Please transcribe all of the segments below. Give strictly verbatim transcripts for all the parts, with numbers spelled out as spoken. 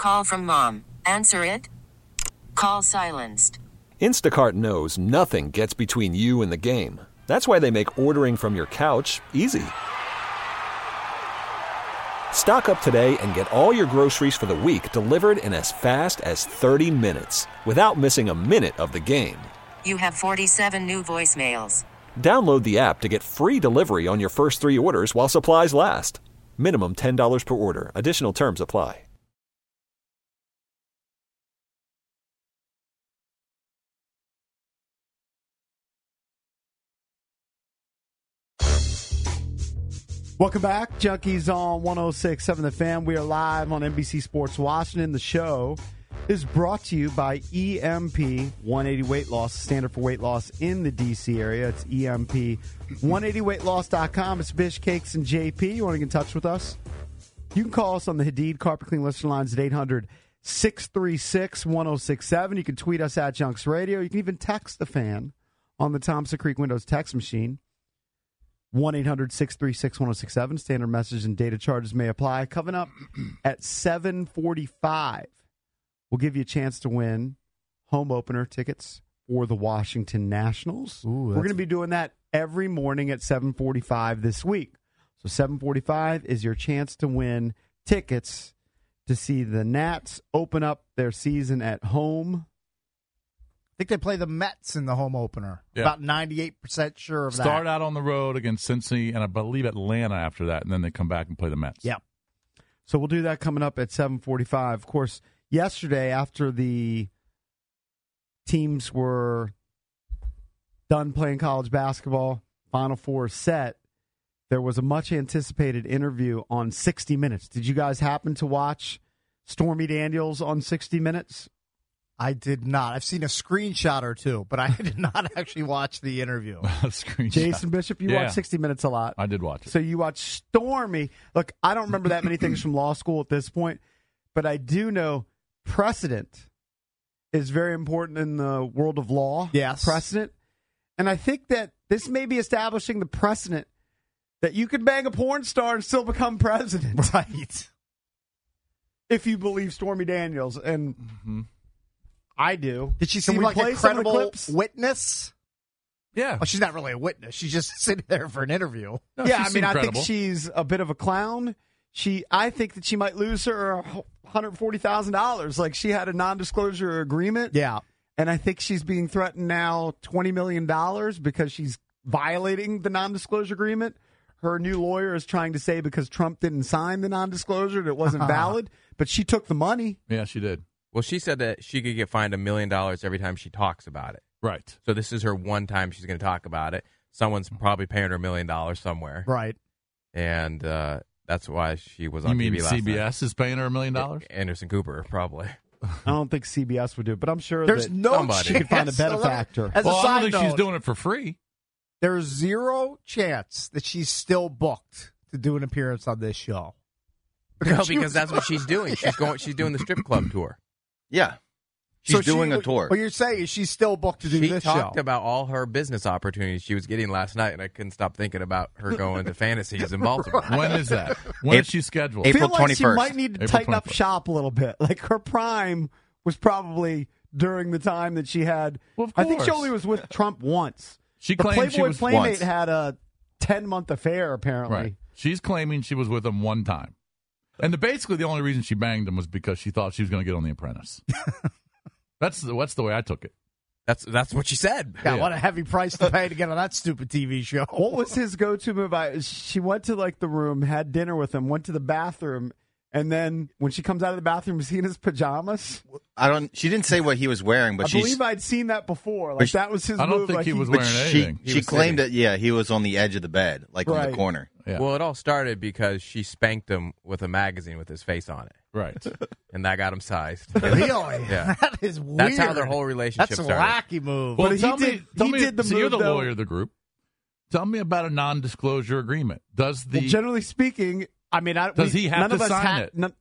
Call from mom. Answer it. Call silenced. Instacart knows nothing gets between you and the game. That's why they make ordering from your couch easy. Stock up today and get all your groceries for the week delivered in as fast as thirty minutes without missing a minute of the game. You have forty-seven new voicemails. Download the app to get free delivery on your first three orders while supplies last. Minimum ten dollars per order. Additional terms apply. Welcome back. Junkies on one oh six point seven The Fan. We are live on N B C Sports Washington. The show is brought to you by E M P one eighty Weight Loss, standard for weight loss in the D C area. It's E M P one eighty weight loss dot com. It's Bish, Cakes, and J P. You want to get in touch with us? You can call us on the Hadid Carpet Clean listener lines at eight hundred, six three six, one oh six seven. You can tweet us at Junks Radio. You can even text the fan on the Thompson Creek Windows text machine. one eight hundred, six three six, one oh six seven. Standard message and data charges may apply. Coming up at seven forty-five, we'll give you a chance to win home opener tickets for the Washington Nationals. Ooh, We're going to be doing that every morning at seven forty-five this week. So seven forty-five is your chance to win tickets to see the Nats open up their season at home. I think they play the Mets in the home opener. Yeah. About ninety-eight percent sure of that. Start out on the road against Cincy, and I believe Atlanta after that, and then they come back and play the Mets. Yeah. So we'll do that coming up at seven forty-five. Of course, yesterday after the teams were done playing college basketball, Final Four set, there was a much-anticipated interview on sixty minutes. Did you guys happen to watch Stormy Daniels on sixty minutes? I did not. I've seen a screenshot or two, but I did not actually watch the interview. Jason Bishop, you Yeah. watch sixty minutes a lot. I did watch it. So you watch Stormy. Look, I don't remember that many things from law school at this point, but I do know precedent is very important in the world of law. Yes. Precedent. And I think that this may be establishing the precedent that you could bang a porn star and still become president. Right. If you believe Stormy Daniels. And Mm-hmm. I do. Did she Can seem we like play a some of the credible clips? witness? Yeah. Well, she's not really a witness. She's just sitting there for an interview. No, yeah, she I mean, seemed I credible. think she's a bit of a clown. She, I think that she might lose her one hundred forty thousand dollars. Like, she had a non-disclosure agreement. Yeah. And I think she's being threatened now twenty million dollars because she's violating the non-disclosure agreement. Her new lawyer is trying to say because Trump didn't sign the non-disclosure that it wasn't valid, but she took the money. Yeah, she did. Well, she said that she could get fined a million dollars every time she talks about it. Right. So this is her one time she's going to talk about it. Someone's probably paying her a million dollars somewhere. Right. And uh, that's why she was You on mean T V last C B S night. is paying her a million dollars? Anderson Cooper, probably. I don't think C B S would do it, but I'm sure There's that no somebody. she could find a chance. benefactor. As Well, a I side don't think note, she's doing it for free. there's zero chance that she's still booked to do an appearance on this show. No, she because was- that's what she's doing. She's going. She's doing the strip club tour. Yeah. She's So she- doing a tour. What you're saying is she's still booked to do She this talked show. about all her business opportunities she was getting last night, and I couldn't stop thinking about her going to fantasies in Baltimore. When is that? When is April- she scheduled? I April feel like she 21st. might need to April tighten up twenty-first. shop a little bit. Like, her prime was probably during the time that she had. Well, of I think she course. only was with Trump once. She The claimed she Playboy was Playmate once. had a ten-month affair, apparently. Right. She's claiming she was with him one time. And the, basically the only reason she banged him was because she thought she was going to get on The Apprentice. that's, the, that's the way I took it. That's that's what she said. Yeah, Yeah. what a heavy price to pay to get on that stupid T V show. What was his go-to move? I, she went to, like, the room, had dinner with him, went to the bathroom, and then when she comes out of the bathroom, is he in his pajamas? I don't. She didn't say what he was wearing, but I she's, believe I'd seen that before. Like, But she- that was his I don't move. think like, he was but wearing she, anything. He she was claimed sitting. that yeah, he was on the edge of the bed, like on Right. the corner. Yeah. Well, it all started because she spanked him with a magazine with his face on it, right. and that got him sized. Really? Yeah. That is weird. That's how their whole relationship That's a started. wacky move. Well, But he tell me, did- tell he me, did the so you're move, the though. lawyer of the group. Tell me about a non-disclosure agreement. Does the Well, generally speaking, I mean, I, Does we, he have none to of us sign ha- it? None,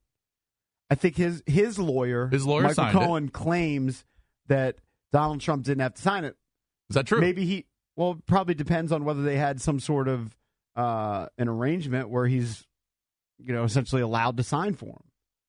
I think his his lawyer, His lawyer Michael signed it. Cohen, claims that Donald Trump didn't have to sign it. is that true? Maybe he. Well, it probably depends on whether they had some sort of uh, an arrangement where he's, you know, essentially allowed to sign for him.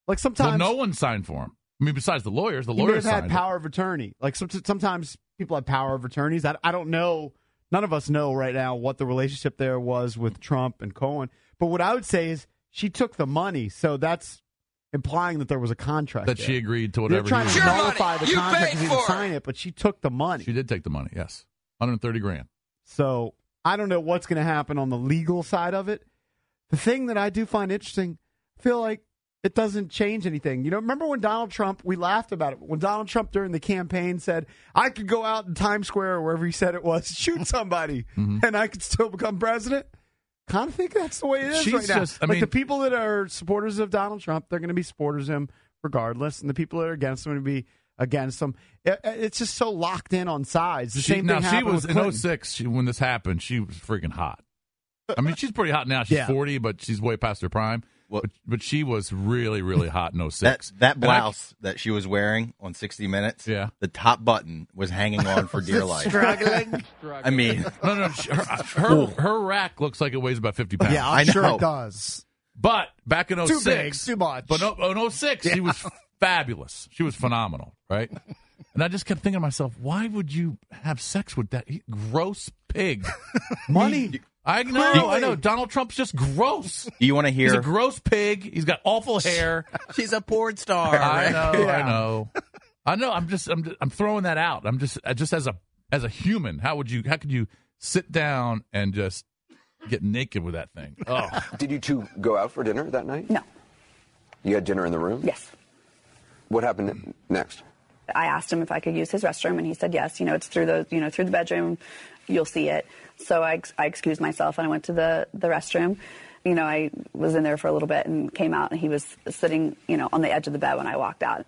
Like sometimes Well, no one signed for him. I mean, besides the lawyers, the he may lawyers have had signed power of attorney. Like some, sometimes people have power of attorneys. I, I don't know. None of us know right now what the relationship there was with Trump and Cohen. But what I would say is she took the money, so that's implying that there was a contract. that there. she agreed to They're whatever. trying he to was- nullify the contract because he didn't sign it, but she took the money. She did take the money. Yes, one hundred thirty grand. So I don't know what's going to happen on the legal side of it. The thing that I do find interesting, I feel like it doesn't change anything. You know, remember when Donald Trump, we laughed about it, when Donald Trump during the campaign said, I could go out in Times Square or wherever he said it was, shoot somebody, Mm-hmm. and I could still become president? Kind of think that's the way it is She's right now. just- I like mean- the people that are supporters of Donald Trump, they're going to be supporters of him regardless, and the people that are against him are going to be against him. It, it's just so locked in on sides. The She, same now thing she happened was with in Clinton. oh six she, when this happened. She was freaking hot. I mean, she's pretty hot now. She's Yeah. forty, but she's way past her prime. Well- but, but she was really, really hot in oh That six. that And I- blouse that she was wearing on sixty minutes, Yeah. the top button was hanging on for dear life. Struggling. I mean, No, no, she- her, her, her rack looks like it weighs about fifty pounds. Yeah, I I'm sure know. it does. But back in oh six, Too big, too much. But no, in oh six, she was fabulous. She was phenomenal, right? And I just kept thinking to myself, why would you have sex with that he- gross pig? Money. I know, Clearly. I know. Donald Trump's just gross. do you want to He's a hear? gross pig. He's got awful hair. She's a porn star. I know, Yeah. I know, I know. I'm just, I'm, just, I'm throwing that out. I'm just, uh, just as a, as a human, how would you, how could you sit down and just get naked with that thing? Oh, Did you two go out for dinner that night? No. You had dinner in the room? Yes. What happened next? I asked him if I could use his restroom, and he said yes. You know, it's through the, you know, through the bedroom. You'll see it. So I, I excused myself, and I went to the, the restroom. You know, I was in there for a little bit and came out, and he was sitting, you know, on the edge of the bed when I walked out.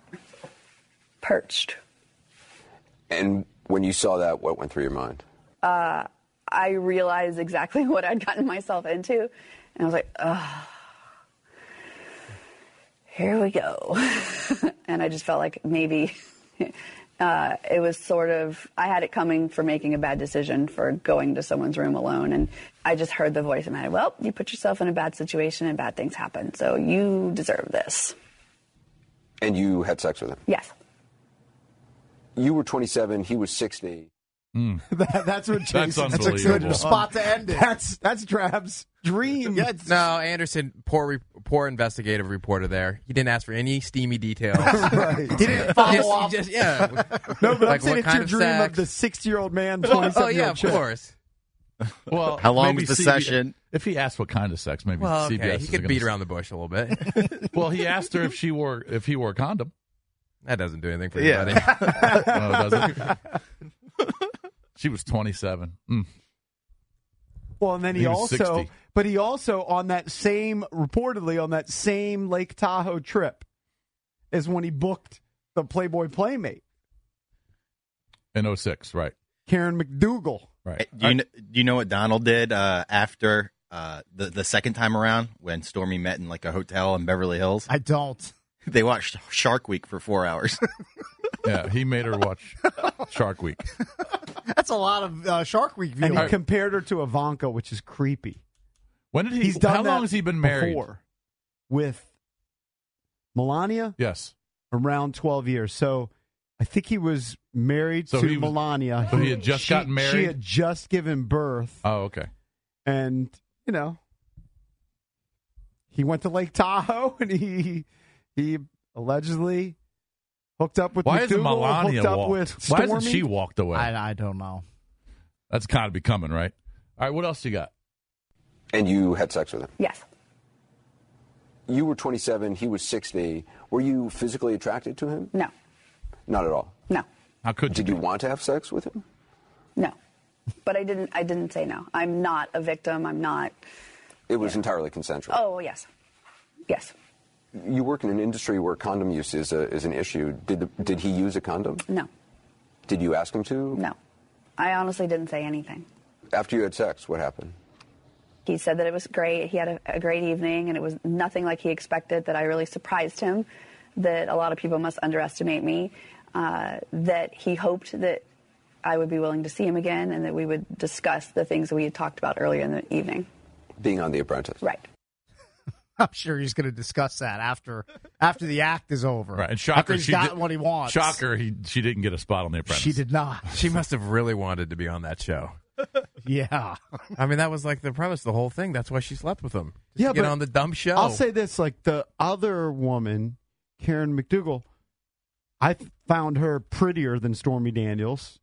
Perched. And when you saw that, what went through your mind? Uh, I realized exactly what I'd gotten myself into, and I was like, oh, here we go. And I just felt like maybe uh, it was sort of, I had it coming for making a bad decision for going to someone's room alone. And I just heard the voice in my head, well, you put yourself in a bad situation and bad things happen, so you deserve this. And you had sex with him? Yes. You were twenty-seven, he was sixty. That, that's what That's Jason's That's a Unbelievable. good spot to end it. That's that's Drab's dream. Yeah, it's- No, Anderson, poor, re- poor investigative reporter there. He didn't ask for any steamy details. Right. He didn't follow Just- up. just- yeah. No, but I'm Like, saying what it's kind your of dream sex? of the sixty-year-old man, Oh, twenty-seven-year-old yeah, of chick. course. well, How long maybe was the C B S session? If he asked what kind of sex, maybe Well, C B S okay, is he could gonna beat s- around the bush a little bit. Well, he asked her if she wore if he wore a condom. That doesn't do anything for Yeah. anybody. No, it doesn't. She was twenty-seven. Mm. Well, and then he, He was also, sixty. but he also on that same, reportedly on that same Lake Tahoe trip, is when he booked the Playboy Playmate, In oh six, right, Karen McDougal. right. Do you, kn- do you know what Donald did uh, after uh, the the second time around when Stormy met in like a hotel in Beverly Hills? I don't. They watched Shark Week for four hours. Yeah, he made her watch Shark Week. That's a lot of uh, Shark Week And viewing. he compared her to Ivanka, which is creepy. When did he? He's done how that long has he been married? before with Melania? Yes. Around twelve years. So I think he was married So to he was- Melania. so he had just She- gotten married? She had just given birth. Oh, okay. And, you know, he went to Lake Tahoe and he he allegedly hooked up with Why isn't McDougal, Melania hooked up walked? with Why Stormy. hasn't she walked away? I, I don't know. That's kind of becoming right. All right, what else you got? And you had sex with him? Yes. You were twenty-seven, he was sixty. Were you physically attracted to him? No. Not at all. No. How could you? Did you want to have sex with him? No. But I didn't. I didn't say no. I'm not a victim. I'm not. It was entirely consensual. Oh yes. Yes. You work in an industry where condom use is, a, is an issue. Did, the, did he use a condom? No. Did you ask him to? No. I honestly didn't say anything. After you had sex, what happened? He said that it was great. He had a, a great evening, and it was nothing like he expected, that I really surprised him, that a lot of people must underestimate me, uh, that he hoped that I would be willing to see him again and that we would discuss the things that we had talked about earlier in the evening. Being on The Apprentice. Right. I'm sure he's going to discuss that after after the act is over. Right, and shocker, after he's she gotten did, what he wants. Shocker, he she didn't get a spot on The Apprentice. She did not. She must have really wanted to be on that show. Yeah. I mean, that was like the premise, the whole thing. That's why she slept with him. Just Yeah, to get but on the dumb show. I'll say this: like the other woman, Karen McDougal, I th- found her prettier than Stormy Daniels.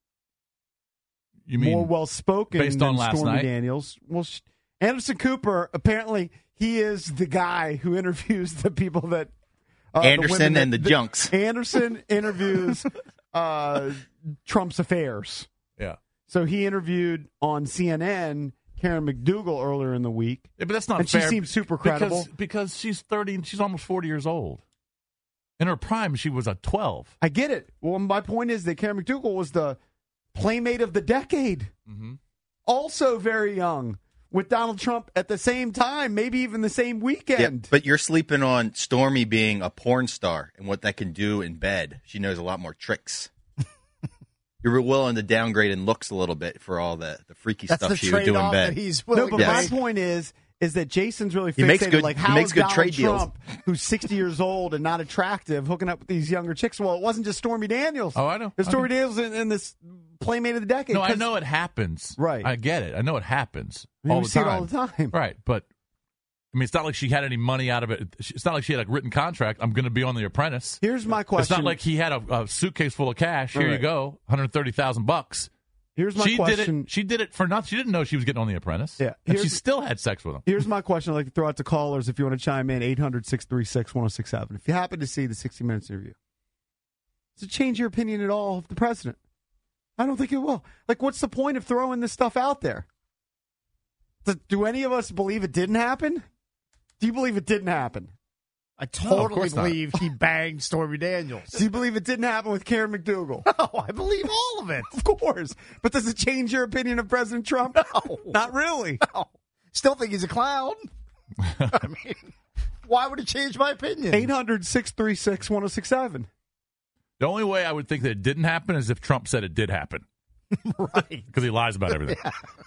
You mean more well spoken based than on last Stormy night? Daniels? Well, sh- Anderson Cooper apparently he is the guy who interviews the people that uh, Anderson the women and that, the junks. Anderson interviews uh, Trump's affairs. Yeah. So he interviewed on C N N Karen McDougal earlier in the week. Yeah, but that's not and fair. she seems super credible. Because, because she's thirty and she's almost forty years old. In her prime, she was a twelve. I get it. Well, my point is that Karen McDougal was the playmate of the decade. Mm-hmm. Also very young. With Donald Trump at the same time, maybe even the same weekend. Yeah, but you're sleeping on Stormy being a porn star and what that can do in bed. She knows a lot more tricks. You're willing to downgrade in looks a little bit for all the, the freaky That's stuff the she would do in trade-off bed. that he's No, willing but to Yes. my make. point is, is that Jason's really He fixated. makes good- like, he how makes is good Donald trade deals. Trump, who's sixty years old and not attractive, hooking up with these younger chicks? Well, it wasn't just Stormy Daniels. Oh, I know. It's Stormy I know. Daniels in, in this playmate of the decade. No, I 'cause- know it happens. Right. I get it. I know it happens I mean, all we the see time. it all the time. Right, but I mean, it's not like she had any money out of it. It's not like she had a written contract. I'm going to be on The Apprentice. Here's my question. It's not like he had a, a suitcase full of cash. Here Right. you go, one hundred thirty thousand bucks. Here's my she question. did it. She did it for nothing. She didn't know she was getting on The Apprentice. Yeah, and she here's- still had sex with him. Here's my question I'd like to throw out to callers if you want to chime in, eight hundred, six three six, one oh six seven. If you happen to see the sixty Minutes interview, does it change your opinion at all of the president? I don't think it will. Like, what's the point of throwing this stuff out there? Do, do any of us believe it didn't happen? Do you believe it didn't happen? I of totally course not. believe he banged Stormy Daniels. Do you believe it didn't happen with Karen McDougal? No, I believe all of it. Of course. But does it change your opinion of President Trump? No. Not really. No. Still think he's a clown. I mean, why would it change my opinion? eight hundred, six three six, one oh six seven. The only way I would think that it didn't happen is if Trump said it did happen, Right. because he lies about everything.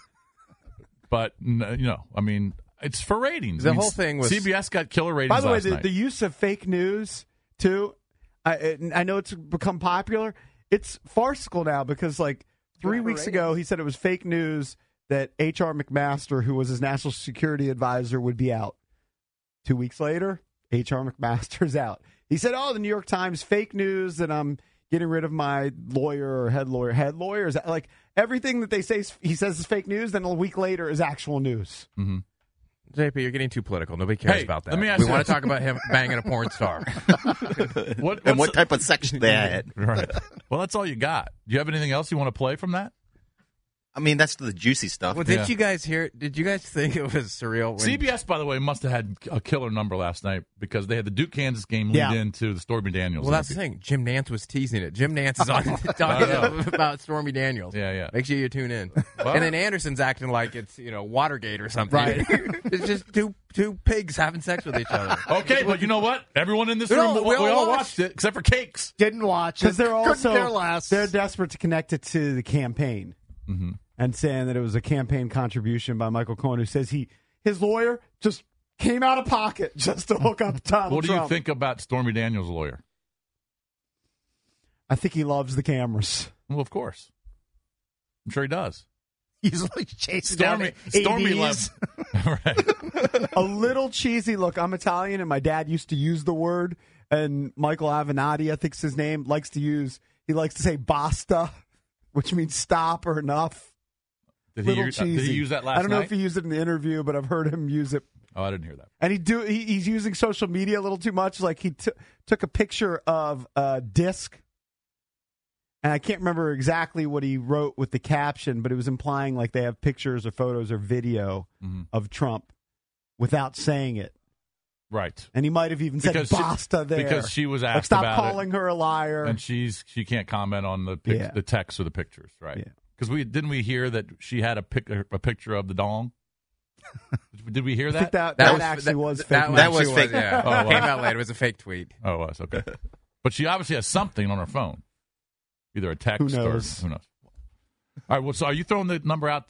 But n- you know, I mean, it's for ratings. The I mean, whole thing was- C B S got killer ratings. By the way, last the, night. the use of fake news, too, I, I know it's become popular. It's farcical now because, like, three Good weeks ago, he said it was fake news that H R McMaster, who was his national security advisor, would be out. Two weeks later, H R McMaster's out. He said, oh, the New York Times, fake news that I'm getting rid of my lawyer or head lawyer. Head lawyer is like everything that they say he says is fake news, then a week later is actual news. Mm-hmm. J P, you're getting too political. Nobody cares Hey, about that. let me ask we you- want to talk about him banging a porn star. What, And what's what type of sex they had. Right. Well, that's all you got. Do you have anything else you want to play from that? I mean, that's the juicy stuff. Well, did Yeah. you guys hear? Did you guys think it was surreal? When, C B S, by the way, must have had a killer number last night because they had the Duke Kansas game lead Yeah. into the Stormy Daniels. Well, that's the interview. thing. Jim Nance was teasing it. Jim Nance is on talking about Stormy Daniels. Yeah, yeah. Make sure you tune in. Well- and then Anderson's acting like it's you know Watergate or something. Right. It's just two two pigs having sex with each other. Okay, but you know what? Everyone in this We room, all- we, we all all watched. watched it except for Cakes. Didn't watch it. Because they're Couldn't also care less. they're desperate to connect it to the campaign Mm-hmm. and saying that it was a campaign contribution by Michael Cohen, who says he his lawyer just came out of pocket just to hook up Donald What do Trump. you think about Stormy Daniels' lawyer? I think he loves the cameras. Well, of course. I'm sure he does. He's like chasing Stormy, down the Stormy A Ds. loves. Right. A little cheesy. Look, I'm Italian, and my dad used to use the word. And Michael Avenatti, I think's his name, likes to use. He likes to say "basta," which means stop or enough. Did he, Little use, did cheesy. he use that last I don't know night? if he used it in the interview, but I've heard him use it. Oh, I didn't hear that. And he do he, he's using social media a little too much. Like he t- took a picture of a disc, and I can't remember exactly what he wrote with the caption, but it was implying like they have pictures or photos or video Mhm. of Trump without saying it. Right. And he might have even said Because she- "basta" there because she was like, asked stop about calling it, her a liar. and she's she can't comment on the pic, Yeah. the text or the pictures, right? Yeah. Because we didn't we hear that she had a pic, a picture of the dong. Did we hear I that? think that, That that, was- actually that- was that fake. was- news. That was actually fake. Yeah, Oh, wow. came out later. It was a fake tweet. Oh, it was okay. But she obviously has something on her phone, either a text Who knows? or who knows. All right. Well, so are you throwing the number out to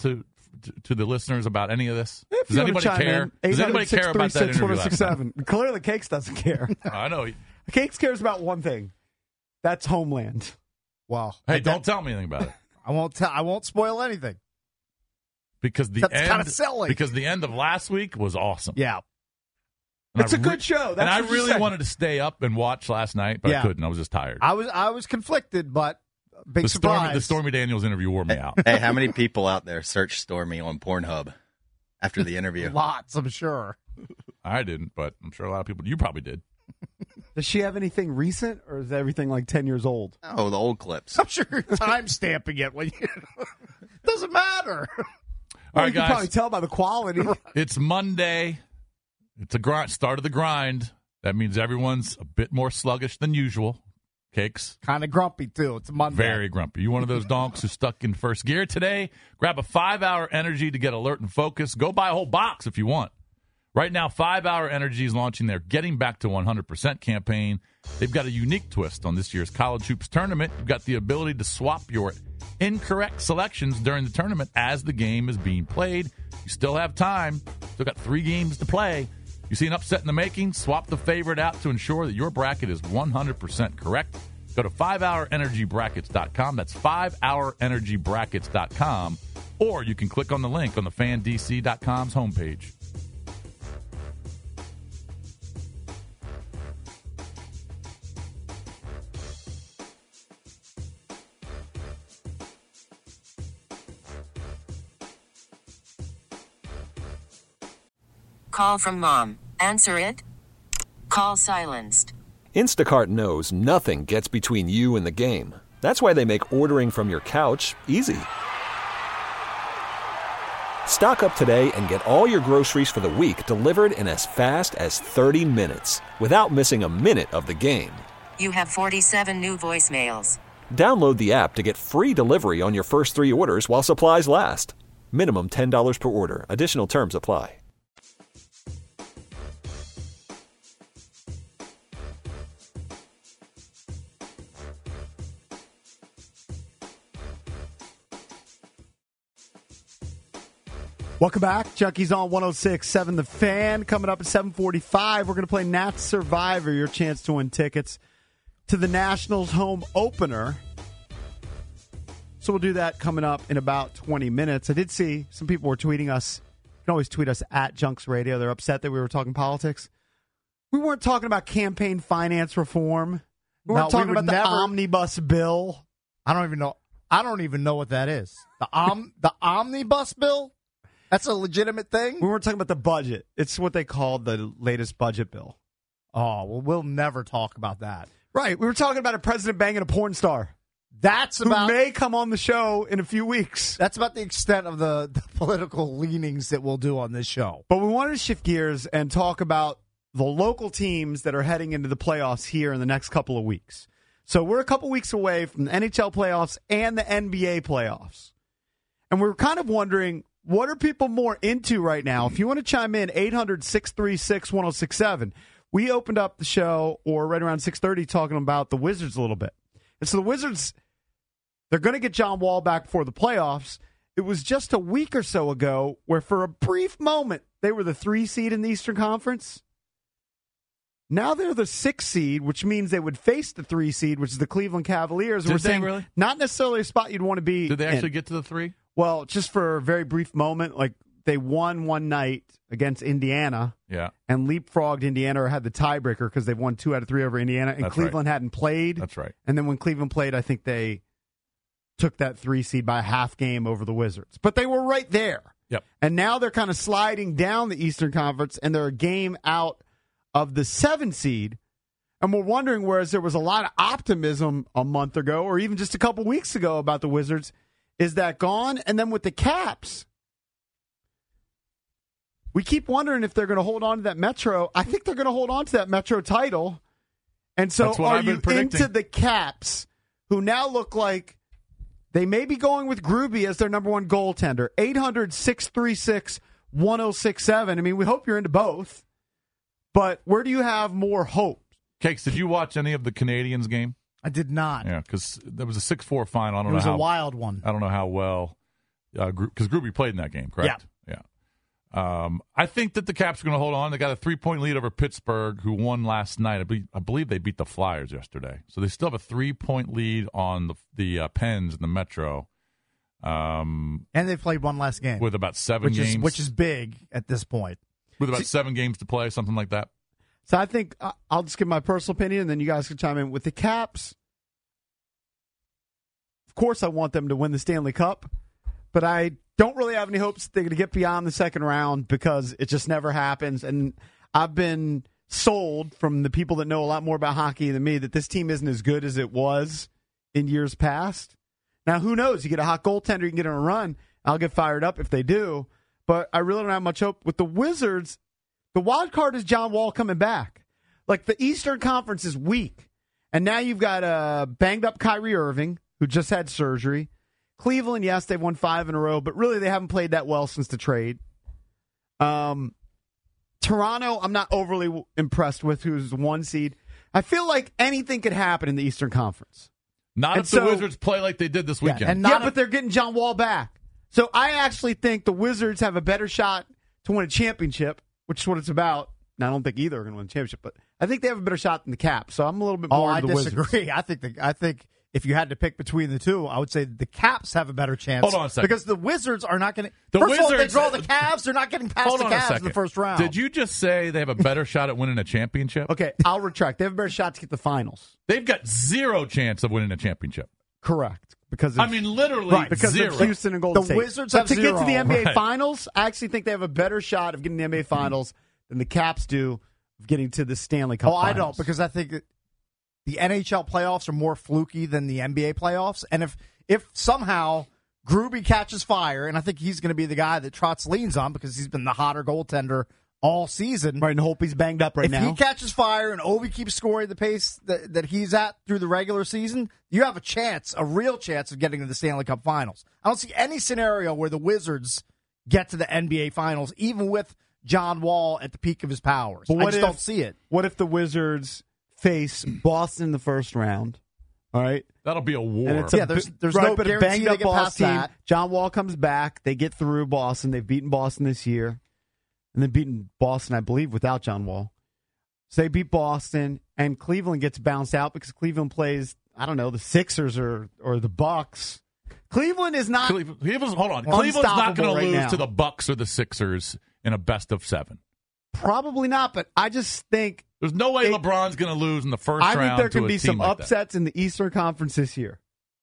to, to the listeners about any of this? If Does you wanna anybody chime care? in, Does anybody care about that interview last night? Clearly, Cakes doesn't care. I know. Cakes cares about one thing. That's Homeland. Well, Hey, I- don't tell me anything about it. I won't tell. I won't spoil anything. Because the That's end, kinda silly. because the end of last week was awesome. Yeah. And It's I a good show. That's and I what you really said. wanted to stay up and watch last night, but Yeah. I couldn't. I was just tired. I was I was conflicted, but big the Stormy, surprise. the Stormy Daniels interview wore me out. Hey, how many people out there searched Stormy on Pornhub after the interview? Lots, I'm sure. I didn't, but I'm sure a lot of people. You probably did. Does she have anything recent, or is everything like ten years old? Oh, the old clips. I'm sure you're time stamping it when you. Doesn't matter. All right, you can guys. probably tell by the quality. It's Monday. It's a grind. Start of the grind. That means everyone's a bit more sluggish than usual. Cakes. Kind of grumpy too. It's a Monday. Very grumpy. You one of those donks who's stuck in first gear today? Grab a five-hour energy to get alert and focus. Go buy a whole box if you want. Right now, five-hour Energy is launching their Getting Back to one hundred percent campaign. They've got a unique twist on this year's College Hoops tournament. You've got the ability to swap your incorrect selections during the tournament as the game is being played. You still have time. Still got three games to play. You see an upset in the making? Swap the favorite out to ensure that your bracket is one hundred percent correct. Go to five hour energy brackets dot com. That's five hour energy brackets dot com. Or you can click on the link on the fan d c dot com's homepage. Call from mom. Answer it. Call silenced. Instacart knows nothing gets between you and the game. That's why they make ordering from your couch easy. Stock up today and get all your groceries for the week delivered in as fast as thirty minutes without missing a minute of the game. You have forty-seven new voicemails. Download the app to get free delivery on your first three orders while supplies last. Minimum ten dollars per order. Additional terms apply. Welcome back. Junkies on one oh six point seven The Fan. Coming up at seven forty-five, we're going to play Nats Survivor, your chance to win tickets to the Nationals home opener. So we'll do that coming up in about twenty minutes. I did see some people were tweeting us. You can always tweet us at Junks Radio. They're upset that we were talking politics. We weren't talking about campaign finance reform. We weren't No, we talking would about the never- omnibus bill. I don't even know. I don't even know what that is. The om the omnibus bill. That's a legitimate thing. We weren't talking about the budget. It's what they called the latest budget bill. Oh well, we'll never talk about that. Right. We were talking about a president banging a porn star. That's who about may come on the show in a few weeks. That's about the extent of the, the political leanings that we'll do on this show. But we wanted to shift gears and talk about the local teams that are heading into the playoffs here in the next couple of weeks. So we're a couple weeks away from the N H L playoffs and the N B A playoffs. And we're kind of wondering, what are people more into right now? If you want to chime in, eight hundred, six three six, one oh six seven. We opened up the show, or right around six thirty, talking about the Wizards a little bit. And so the Wizards, they're going to get John Wall back before the playoffs. It was just a week or so ago where for a brief moment, they were the three seed in the Eastern Conference. Now they're the six seed, which means they would face the three seed, which is the Cleveland Cavaliers. Did We're they saying really? Not necessarily a spot you'd want to be Did they actually in. get to the three? Well, just for a very brief moment, like they won one night against Indiana Yeah. and leapfrogged Indiana, or had the tiebreaker because they've won two out of three over Indiana, and That's Cleveland right. hadn't played. That's right. And then when Cleveland played, I think they took that three seed by a half game over the Wizards. But they were right there. Yep. And now they're kind of sliding down the Eastern Conference, and they're a game out of the seven seed. And we're wondering, whereas there was a lot of optimism a month ago, or even just a couple weeks ago about the Wizards, is that gone? And then with the Caps, we keep wondering if they're going to hold on to that Metro. I think they're going to hold on to that Metro title. And so That's what are I've been you predicting. into the Caps, who now look like they may be going with Groovy as their number one goaltender? eight hundred, six three six, one oh six seven. I mean, we hope you're into both. But where do you have more hope? Cakes, did you watch any of the Canadians game? I did not. Yeah, because there was a six four final. I don't It know was how a wild one. I don't know how well because uh, Gruby played in that game, correct? Yeah. yeah. Um, I think that the Caps are going to hold on. They got a three-point lead over Pittsburgh, who won last night. I believe, I believe they beat the Flyers yesterday. So they still have a three-point lead on the, the uh, Pens in the Metro. Um, and they've played one last game. With about seven which games. Is, which is big at this point. With about See, seven games to play, something like that. So I think uh, I'll just give my personal opinion, and then you guys can chime in. With the Caps, of course I want them to win the Stanley Cup, but I don't really have any hopes they're going to get beyond the second round because it just never happens. And I've been sold from the people that know a lot more about hockey than me that this team isn't as good as it was in years past. Now, who knows? You get a hot goaltender, you can get on a run. I'll get fired up if they do. But I really don't have much hope. With the Wizards, the wild card is John Wall coming back. Like, the Eastern Conference is weak. And now you've got a banged-up Kyrie Irving, who just had surgery. Cleveland, yes, they've won five in a row, but really they haven't played that well since the trade. Um, Toronto, I'm not overly impressed with, who's the one seed. I feel like anything could happen in the Eastern Conference. Not and if so, the Wizards play like they did this weekend. Yeah, and yeah but they're getting John Wall back. So I actually think the Wizards have a better shot to win a championship, which is what it's about. Now, I don't think either are going to win the championship, but I think they have a better shot than the Caps. So I'm a little bit more oh, into the I disagree. Wizards. I think the, I think if you had to pick between the two, I would say the Caps have a better chance. Hold on a second. Because the Wizards are not going to. The First Wizards, of all, they draw the Cavs. They're not getting past hold the on Cavs in the first round. Did you just say they have a better shot at winning a championship? Okay, I'll retract. They have a better shot to get the finals. They've got zero chance of winning a championship. Correct. Because of, I mean, literally right, because zero. of Houston and Golden the State. Wizards but have to zero. get to the N B A right. Finals, I actually think they have a better shot of getting the N B A Finals than the Caps do of getting to the Stanley Cup Oh, Finals. I don't, because I think the N H L playoffs are more fluky than the N B A playoffs. And if if somehow Gruby catches fire, and I think he's going to be the guy that Trotz leans on because he's been the hotter goaltender all season. Right, and hope he's banged up right if now. If he catches fire and Ovi keeps scoring the pace that, that he's at through the regular season, you have a chance, a real chance of getting to the Stanley Cup Finals. I don't see any scenario where the Wizards get to the N B A Finals, even with John Wall at the peak of his powers. But what I just if, don't see it. What if the Wizards face Boston in the first round? All right. That'll be a war. And it's yeah, a, there's, there's right, no but a guarantee banged they up get past Boston team. that. John Wall comes back. They get through Boston. They've beaten Boston this year. And they've beaten Boston, I believe, without John Wall. So they beat Boston, and Cleveland gets bounced out because Cleveland plays, I don't know, the Sixers or or the Bucks. Cleveland is not Cleveland, Cleveland's, hold on. Cleveland's not going right to lose now. to the Bucks or the Sixers in a best of seven. Probably not, but I just think There's no way it, LeBron's going to lose in the first I round. think there to can a be team some like upsets in the Eastern Conference this year.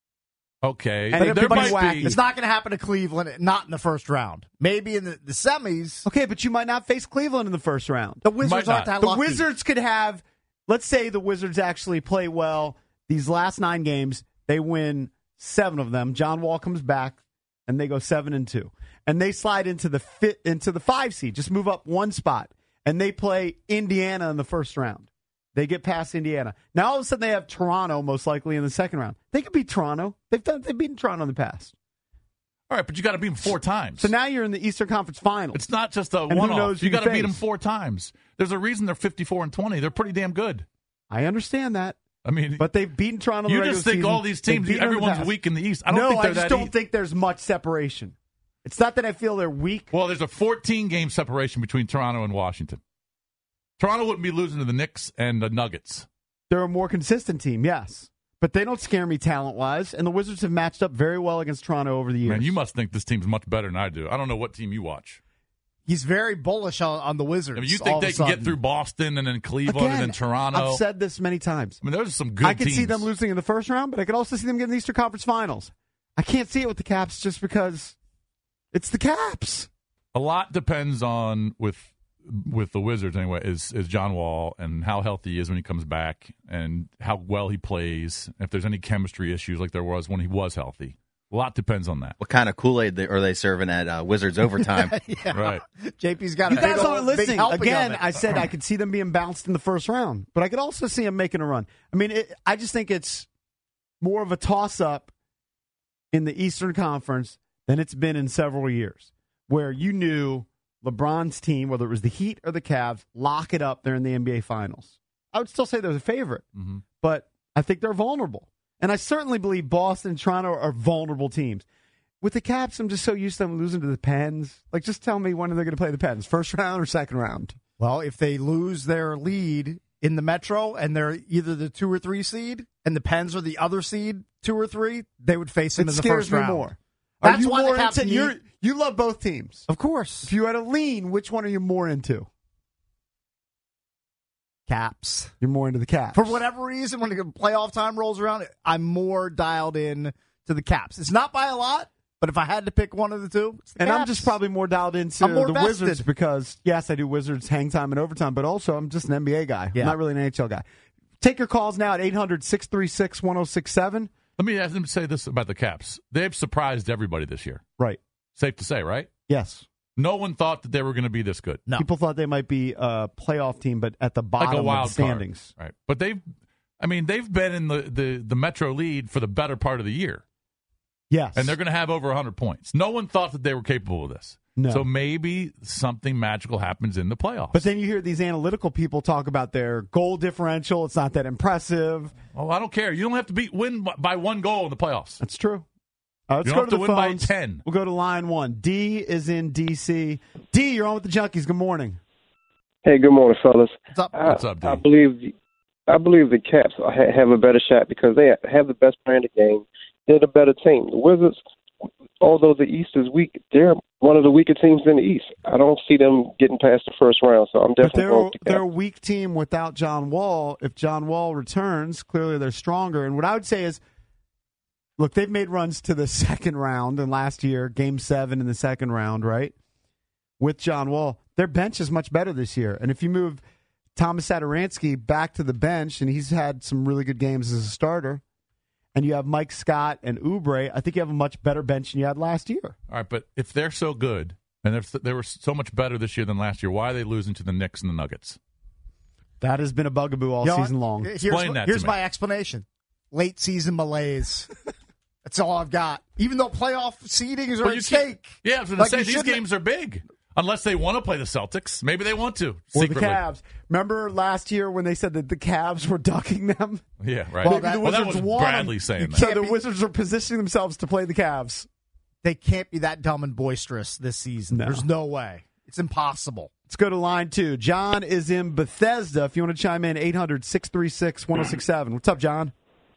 Okay. And there it'll be might wacky. be. It's not going to happen to Cleveland, not in the first round. Maybe in the, the semis. Okay, but you might not face Cleveland in the first round. The Wizards Might aren't not. that The lucky. Wizards could have, let's say the Wizards actually play well these last nine games. They win seven of them. John Wall comes back, and they go seven and two, and they slide into the fit into the five seed. Just move up one spot, and they play Indiana in the first round. They get past Indiana. Now all of a sudden they have Toronto most likely in the second round. They could beat Toronto. They've done. They've beaten Toronto in the past. All right, but you got to beat them four times. So now you're in the Eastern Conference Finals. It's not just a And who one-off. knows who You got to you beat them face. four times. There's a reason they're fifty-four and twenty. They're pretty damn good. I understand that. I mean, But they've beaten Toronto in you the just regular think season. all these They've teams, beaten them in the everyone's past. weak in the East. I don't no, think they're I just that don't e- think there's much separation. It's not that I feel they're weak. Well, there's a fourteen-game separation between Toronto and Washington. Toronto wouldn't be losing to the Knicks and the Nuggets. They're a more consistent team, yes. But they don't scare me talent-wise, and the Wizards have matched up very well against Toronto over the years. Man, you must think this team's much better than I do. I don't know what team you watch. He's very bullish on, on the Wizards. I mean, you all think of they a can get sudden. through Boston and then Cleveland Again, and then Toronto? I've said this many times. I mean, those are some good I could teams. see them losing in the first round, but I could also see them getting the Eastern Conference Finals. I can't see it with the Caps just because it's the Caps. A lot depends on, with with the Wizards anyway, is is John Wall and how healthy he is when he comes back and how well he plays, if there's any chemistry issues like there was when he was healthy. A lot depends on that. What kind of Kool-Aid are they serving at uh, Wizards overtime? Yeah. Right. J P's got You a guys big aren't old- big listening. helping Again, of it. I said I could see them being bounced in the first round, but I could also see them making a run. I mean, it, I just think it's more of a toss-up in the Eastern Conference than it's been in several years, where you knew LeBron's team, whether it was the Heat or the Cavs, lock it up there in the N B A Finals. I would still say they're the favorite, Mm-hmm. but I think they're vulnerable. And I certainly believe Boston and Toronto are vulnerable teams. With the Caps, I'm just so used to them losing to the Pens. Like, just tell me when are they going to play the Pens? First round or second round? Well, if they lose their lead in the Metro and they're either the two or three seed and the Pens are the other seed, two or three, they would face them It in the scares first me round. more. That's are you why more the Caps into, need- you're, you love both teams. Of course. If you had a lean, which one are you more into? Caps. You're more into the Caps. For whatever reason, when the playoff time rolls around, I'm more dialed in to the Caps. It's not by a lot, but if I had to pick one of the two, it's the And Caps. I'm just probably more dialed into I'm more the vested. Wizards because, yes, I do Wizards hang time and overtime, but also I'm just an N B A guy. Yeah. I'm not really an N H L guy. Take your calls now at eight hundred, six three six, one oh six seven. Let me ask them to say this about the Caps. They've surprised everybody this year. Right. Safe to say, right? Yes. No one thought that they were going to be this good. No. People thought they might be a playoff team, but at the bottom Like a wild of the standings. card. Right. But they've, I mean, they've been in the, the, the Metro lead for the better part of the year. Yes. And they're going to have over one hundred points. No one thought that they were capable of this. No. So maybe something magical happens in the playoffs. But then you hear these analytical people talk about their goal differential. It's not that impressive. Oh, I don't care. You don't have to beat win by one goal in the playoffs. That's true. Uh, let's You go don't to have the to win by phones. ten. We'll go to line one. D is in D C. D, you're on with the Junkies. Good morning. Hey, good morning, fellas. What's up? I, What's up, D? I believe the, I believe the Caps ha- have a better shot because they have the best player in the game. They're the better team. The Wizards, although the East is weak, they're one of the weaker teams in the East. I don't see them getting past the first round, so I'm But definitely they're, going with the Caps. they're a weak team without John Wall. If John Wall returns, clearly they're stronger. And what I would say is, look, they've made runs to the second round, and last year, game seven in the second round, right? With John Wall. Their bench is much better this year. And if you move Thomas Satoransky back to the bench, and he's had some really good games as a starter, and you have Mike Scott and Oubre, I think you have a much better bench than you had last year. All right, but if they're so good and if they were so much better this year than last year, why are they losing to the Knicks and the Nuggets? That has been a bugaboo all You know what? season long. Here's, Explain that to Here's me. my explanation. Late season malaise. That's all I've got. Even though playoff seedings are But at you stake. can't- Yeah, I was going Like, to say, you these shouldn't- games are big. Unless they want to play the Celtics. Maybe they want to. Or the Secretly. Cavs. Remember last year when they said that the Cavs were ducking them? Yeah, right. Well, Well, that, the that Wizards was won. Bradley saying that. So Can't the be- Wizards are positioning themselves to play the Cavs. They can't be that dumb and boisterous this season. No. There's no way. It's impossible. Let's go to line two. John is in Bethesda. If you want to chime in, eight hundred, six three six, one oh six seven. What's up, John?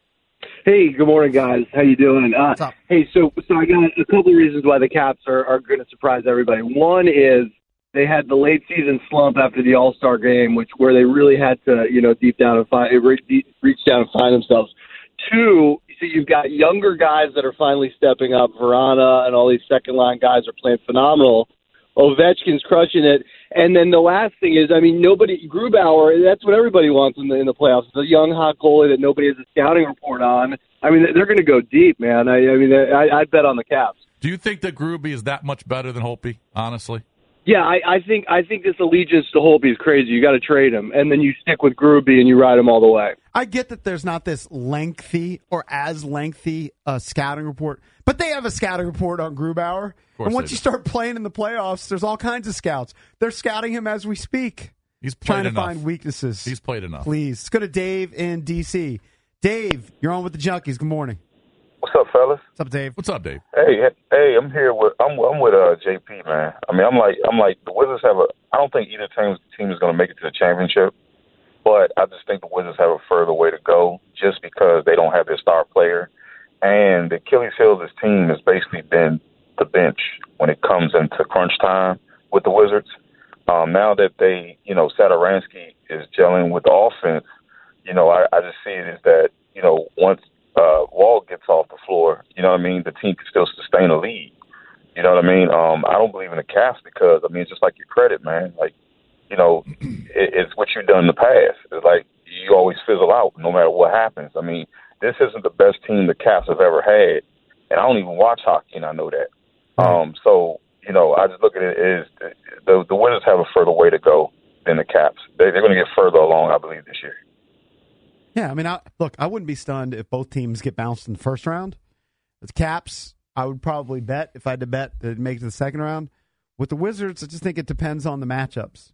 Hey, good morning, guys. How you doing? Uh, What's up? Hey, so so I got a couple of reasons why the Caps are, are going to surprise everybody. One is they had the late season slump after the All Star game, which where they really had to, you know, deep down and find reach, reach down and find themselves. Two, so you've got younger guys that are finally stepping up. Verana and all these second line guys are playing phenomenal. Ovechkin's crushing it. And then the last thing is, I mean, nobody, Grubauer, that's what everybody wants in the, in the playoffs. It's a young, hot goalie that nobody has a scouting report on. I mean, they're going to go deep, man. I, I mean, I, I'd bet on the Caps. Do you think that Gruby is that much better than Holtby, honestly? Yeah, I, I think I think this allegiance to Holtby is crazy. You got to trade him, and then you stick with Gruby and you ride him all the way. I get that there's not this lengthy or as lengthy uh, scouting report, but they have a scouting report on Grubauer. And once they you do. start playing in the playoffs, there's all kinds of scouts. They're scouting him as we speak, He's played trying to enough. find weaknesses. He's played enough. Please. Let's go to Dave in D C. Dave, you're on with the Junkies. Good morning. What's up, fellas? What's up, Dave? What's up, Dave? Hey, hey, I'm here with I'm I'm with uh J P, man. I mean, I'm like I'm like the Wizards have a. I don't think either team team is going to make it to the championship, but I just think the Wizards have a further way to go just because they don't have their star player, and the Achilles heel of this team has basically been the bench when it comes into crunch time with the Wizards. Um, now that they, you know, Satoransky is gelling with the offense, you know, I, I just see it as that, you know, once uh, Wall gets off the floor, you know what I mean, the team can still sustain a lead. You know what I mean? Um, I don't believe in the Caps because, I mean, it's just like your credit, man. Like, you know, it, it's what you've done in the past. It's like you always fizzle out no matter what happens. I mean, this isn't the best team the Caps have ever had, and I don't even watch hockey, and I know that. Um, so, you know, I just look at it as the, the Wizards have a further way to go than the Caps. They, they're going to get further along, I believe, this year. Yeah, I mean, I, look, I wouldn't be stunned if both teams get bounced in the first round. With Caps, I would probably bet, if I had to bet, that it'd make it to the second round. With the Wizards, I just think it depends on the matchups.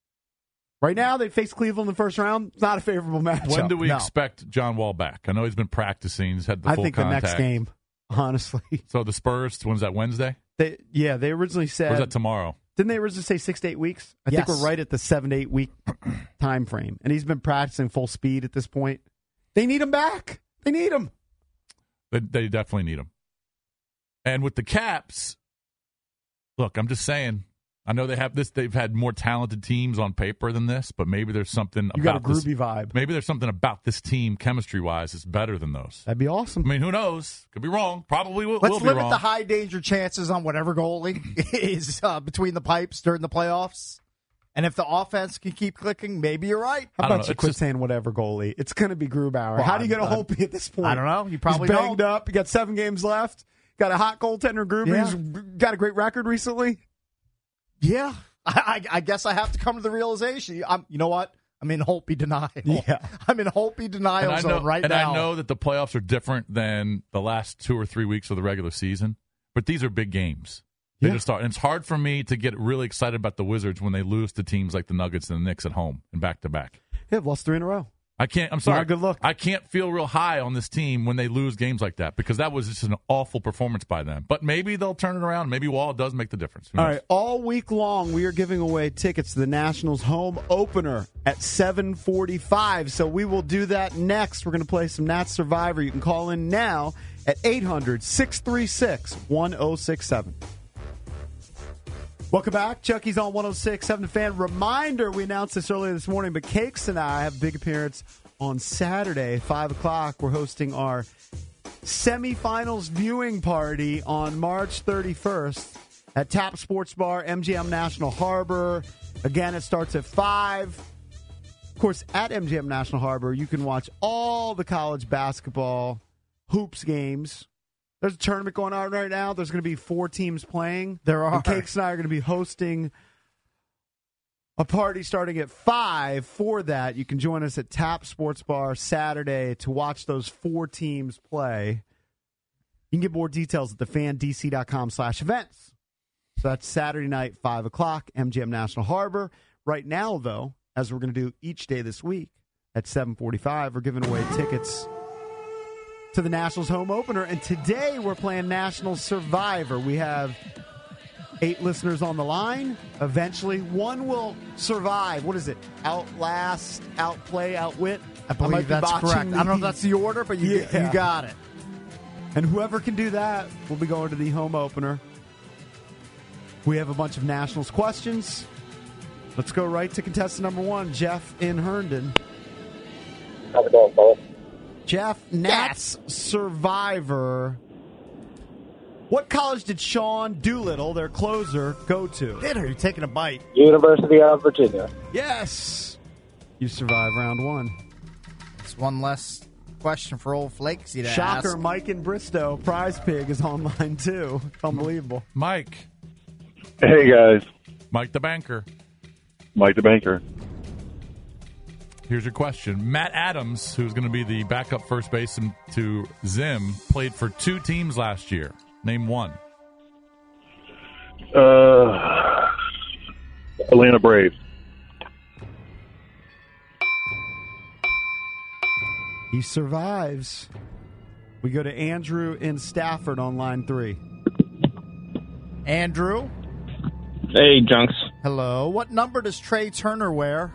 Right now, they face Cleveland in the first round. It's not a favorable matchup. When do we No. expect John Wall back? I know he's been practicing. He's had the I full think contact. the next game. honestly. So the Spurs, when's that, Wednesday? They, yeah, they originally said. Or is that tomorrow? Didn't they originally say six to eight weeks? I Yes. think we're right at the seven to eight week time frame. And he's been practicing full speed at this point. They need him back. They need him. They, they definitely need him. And with the Caps, look, I'm just saying, I know they have this. They've had more talented teams on paper than this, but maybe there's something You got a about this. groovy vibe. Maybe there's something about this team, chemistry-wise, that's better than those. That'd be awesome. I mean, who knows? Could be wrong. Probably will, Let's will be limit wrong. the high danger chances on whatever goalie is uh, between the pipes during the playoffs. And if the offense can keep clicking, maybe you're right. How I don't about know. you It's quit just- saying whatever goalie? It's going to be Grubauer. Well, How do you get a I'm- Holtby at this point? I don't know. You probably He's banged don't. up. You got seven games left. Got a hot goaltender, Gruby. Yeah. He's got a great record recently. Yeah. I, I, I guess I have to come to the realization. I'm, you know what? I'm in Holtby denial. Yeah. I'm in Holtby denial and I know, zone right and now. I know that the playoffs are different than the last two or three weeks of the regular season, but these are big games. They Yeah. just are. And it's hard for me to get really excited about the Wizards when they lose to teams like the Nuggets and the Knicks at home and back to back. Yeah, lost three in a row. I can't. I'm sorry. Not a good look. I can't feel real high on this team when they lose games like that because that was just an awful performance by them. But maybe they'll turn it around. Maybe Wall does make the difference. Who All knows? right, all week long we are giving away tickets to the Nationals home opener at seven forty-five. So we will do that next. We're going to play some Nats Survivor. You can call in now at eight hundred, six three six, one oh six seven. Welcome back. Chucky's on one oh six point seven The Fan. Reminder, we announced this earlier this morning, but Cakes and I have a big appearance on Saturday, five o'clock. We're hosting our semifinals viewing party on March thirty-first at Tap Sports Bar, M G M National Harbor. Again, it starts at five. Of course, at M G M National Harbor, you can watch all the college basketball hoops games. There's a tournament going on right now. There's going to be four teams playing. There are. And Cakes and I are going to be hosting a party starting at five. For that, you can join us at Tap Sports Bar Saturday to watch those four teams play. You can get more details at thefandc.com slash events. So that's Saturday night, five o'clock, M G M National Harbor. Right now, though, as we're going to do each day this week at seven forty-five, we're giving away tickets to the Nationals home opener. And today we're playing National Survivor. We have eight listeners on the line. Eventually, one will survive. What is it? Outlast, outplay, outwit? I believe might be that's botching correct. I don't know if that's the order, but you, Yeah. you got it. And whoever can do that will be going to the home opener. We have a bunch of Nationals questions. Let's go right to contestant number one, Jeff in Herndon. How's it going, fellas? Jeff, Nats Survivor. What college did Sean Doolittle, their closer, go to? Bitter, you're taking a bite. University of Virginia. Yes. You survived round one. It's one less question for old Flakesy to Shocker, ask. Mike in Bristow. Prize Pig is online, too. Unbelievable. Mike. Hey, guys. Mike the banker. Mike the banker. Here's your question. Matt Adams, who's going to be the backup first baseman to Zim, played for two teams last year. Name one. Uh, Atlanta Braves. He survives. We go to Andrew in Stafford on line three. Andrew? Hey, Junks. Hello. What number does Trey Turner wear?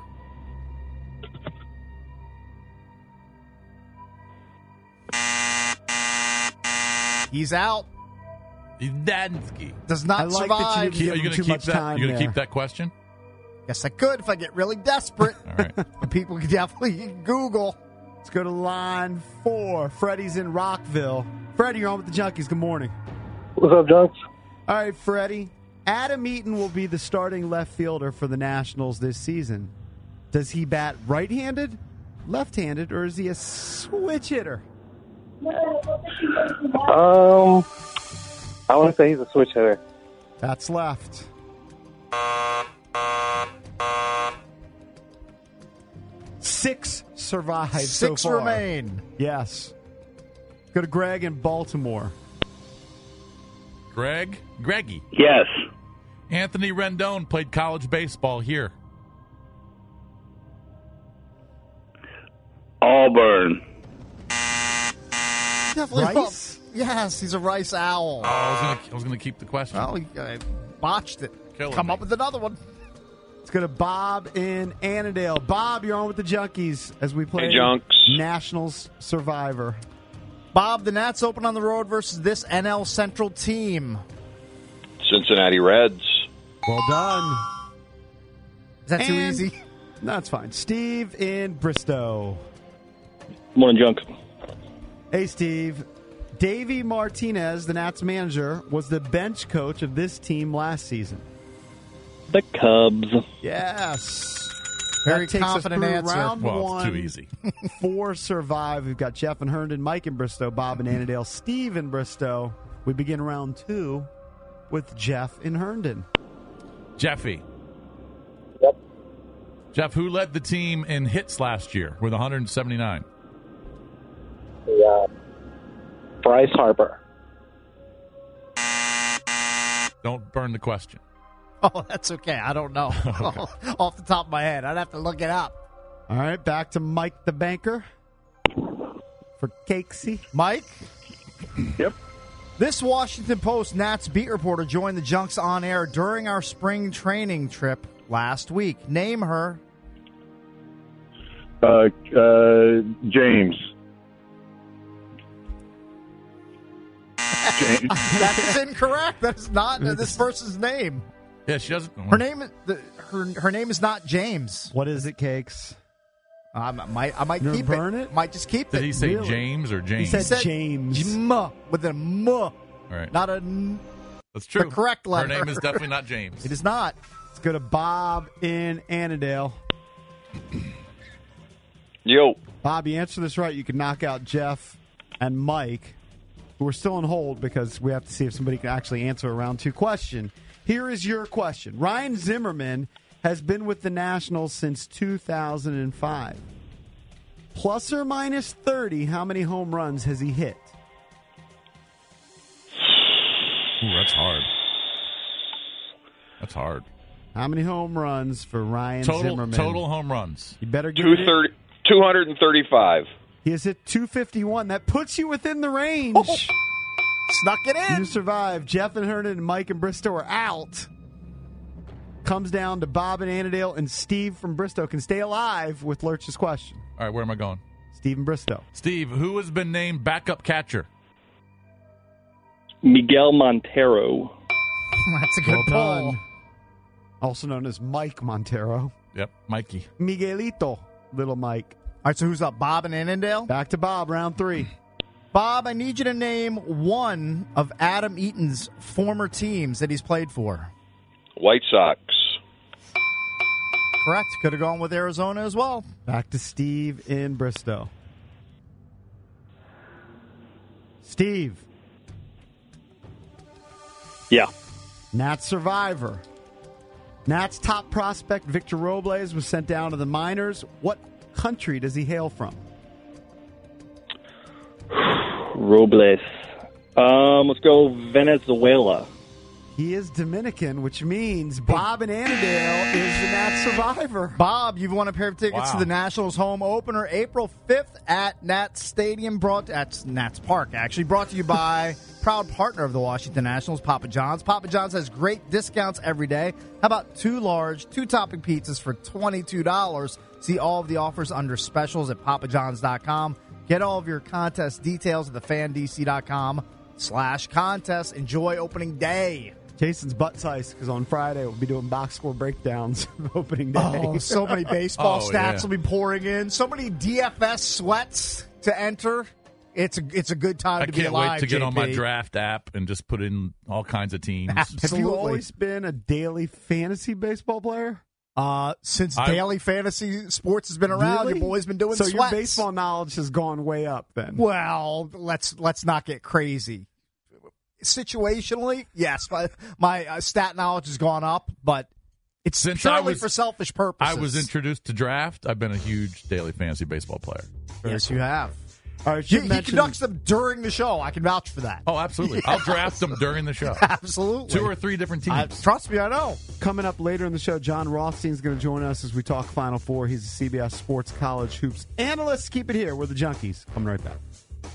He's out. Dansky. Does not I like survive. that you didn't give Are you him going too to keep much that? time You going to there. keep that question? Yes, I could if I get really desperate. All right. And people can definitely Google. Let's go to line four. Freddie's in Rockville. Freddie, you're on with the Junkies. Good morning. What's up, Junks? All right, Freddie. Adam Eaton will be the starting left fielder for the Nationals this season. Does he bat right-handed, left-handed, or is he a switch hitter? Um, I want to say he's a switch hitter. That's left. Six survive Six so far. remain. Yes. Go to Greg in Baltimore. Greg? Greggy. Yes. Anthony Rendon played college baseball here. Auburn. Definitely Rice? wrong. Yes, he's a rice owl. Oh, I was gonna, I was gonna keep the question. Well, he uh, botched it. Killing Come me. up with another one. Let's go to Bob in Annandale. Bob, you're on with the Junkies as we play Hey, Junks. Nationals Survivor. Bob, the Nats open on the road versus this N L Central team. Cincinnati Reds. Well done. Is that too And- easy? No, it's fine. Steve in Bristow. Morning, Junk. Hey, Steve. Davey Martinez, the Nats manager, was the bench coach of this team last season. The Cubs. Yes. Very That takes us confident through answer. Round Well, it's one too easy. for Survive. We've got Jeff and Herndon, Mike in Bristow, Bob in Annandale, Steve in Bristow. We begin round two with Jeff in Herndon. Jeffy. Yep. Jeff, who led the team in hits last year with one hundred seventy-nine? Yeah. Bryce Harper. Don't burn the question. Oh, that's okay. I don't know. Off the top of my head. I'd have to look it up. All right, back to Mike the Banker for Cakesy. Mike? Yep. This Washington Post Nats beat reporter joined the Junks on air during our spring training trip last week. Name her. Uh, uh, James. James. That is incorrect. That is not this person's name. Yeah, she doesn't. Her name is the, her her name is not James. What is it, Cakes? I might I might You're keep burn it. it? Might just keep Did it. he say Really? James or James? He said, said James. M with a M, All right. not a n. That's true. the correct letter. Her name is definitely not James. It is not. Let's go to Bob in Annandale. Yo. Bob, you answer this right, you can knock out Jeff and Mike, who are still on hold because we have to see if somebody can actually answer a round two question. Here is your question. Ryan Zimmerman has been with the Nationals since two thousand five. Plus or minus thirty, how many home runs has he hit? Ooh, that's hard. That's hard. How many home runs for Ryan Total Zimmerman? total home runs. You better give two it. thirty, two hundred thirty-five. He has hit two fifty-one. That puts you within the range. Oh, snuck it in. You survive. Jeff and Herndon and Mike and Bristow are out. Comes down to Bob and Annandale, and Steve from Bristow can stay alive with Lurch's question. All right, where am I going? Steve and Bristow. Steve, who has been named backup catcher? Miguel Montero. That's a good Well pull. done. Also known as Mike Montero. Yep, Mikey. Miguelito, little Mike. All right, so who's up? Bob and Annandale? Back to Bob, round three. Bob, I need you to name one of Adam Eaton's former teams that he's played for. White Sox. Correct. Could have gone with Arizona as well. Back to Steve in Bristow. Steve. Yeah. Nats survivor. Nats top prospect Victor Robles was sent down to the minors. What country does he hail from? Robles. Um, let's go Venezuela. He is Dominican, which means Bob and Annandale is the Nats survivor. Bob, you've won a pair of tickets Wow. to the Nationals home opener April fifth at Nats Stadium. Brought at Nats Park, actually. Brought to you by proud partner of the Washington Nationals, Papa John's. Papa John's has great discounts every day. How about two large, two-topping pizzas for twenty-two dollars? See all of the offers under specials at papa johns dot com. Get all of your contest details at the fan d c dot com slash contest. Enjoy opening day. Jason's butt's ice because on Friday we'll be doing box score breakdowns of opening day. Oh, so many baseball Oh, stats yeah. will be pouring in. So many D F S sweats to enter. It's a it's a good time I to be can't alive. wait to get J P. on my draft app and just put in all kinds of teams. Have Absolutely. you always been a daily fantasy baseball player? Uh, since I- daily fantasy sports has been around, Really? your boy's been doing so sweats. your baseball knowledge has gone way up then. Well, let's let's not get crazy. Situationally, yes, my my uh, stat knowledge has gone up, but it's Since I purely was- for selfish purposes. I was introduced to draft. I've been a huge daily fantasy baseball player. Yes, you have. All right, He, you he mentioned- conducts them during the show. I can vouch for that. Oh, absolutely. I'll draft them during the show. Absolutely. Two or three different I, teams. trust me, I know. Coming up later in the show, John Rothstein is going to join us as we talk Final Four. He's a C B S Sports College Hoops analyst. Keep it here. We're the Junkies. Coming right back.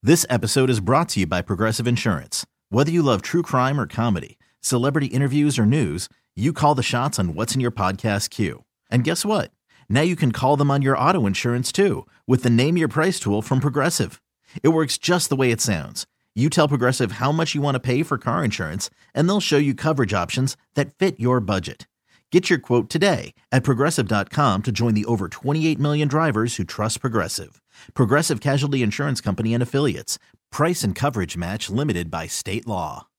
This episode is brought to you by Progressive Insurance. Whether you love true crime or comedy, celebrity interviews or news, you call the shots on what's in your podcast queue. And guess what? Now you can call them on your auto insurance too with the Name Your Price tool from Progressive. It works just the way it sounds. You tell Progressive how much you want to pay for car insurance, and they'll show you coverage options that fit your budget. Get your quote today at Progressive dot com to join the over twenty-eight million drivers who trust Progressive. Progressive Casualty Insurance Company and Affiliates. Price and coverage match limited by state law.